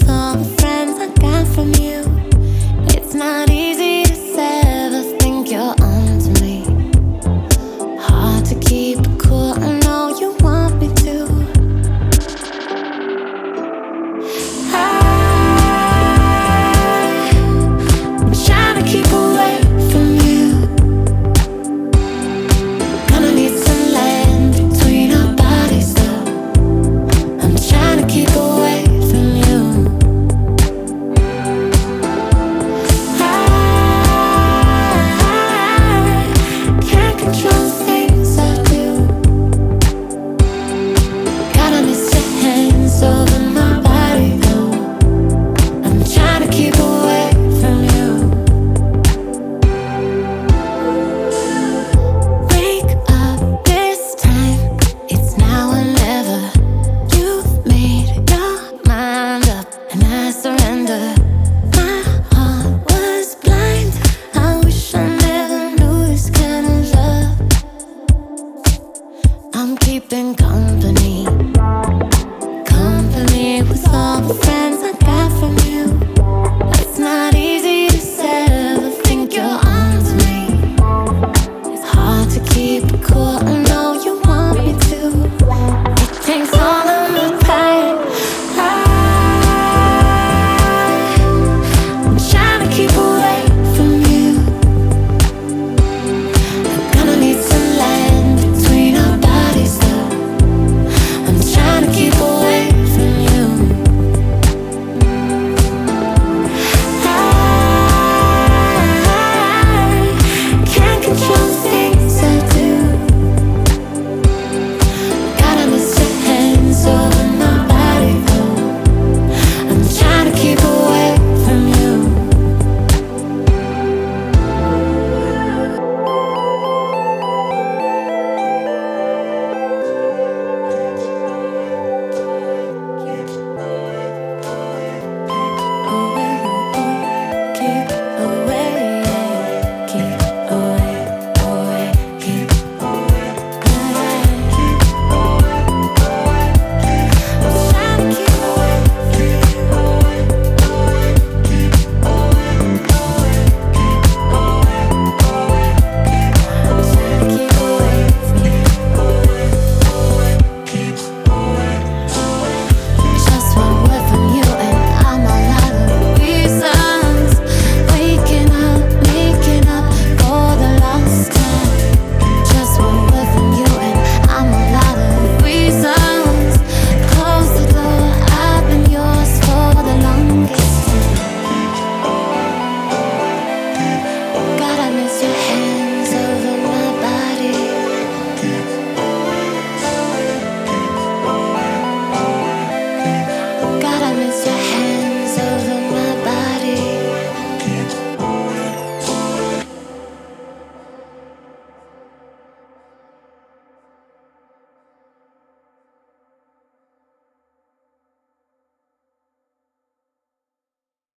with all the friends I got from you. It's not easy to sever, think you're on to me. Hard to keep it cool, I know you want me to. I'm trying to keep away from you. Gonna need some land between our bodies though. I'm trying to keep away from you. I can't control the things I do. Gotta miss your hands over my body though. I'm trying to keep away from you. Wake up this time, it's now or never. You've made your mind up and I surrender. My heart was blind, I wish I never knew this kind of love. I'm keeping company with all the friends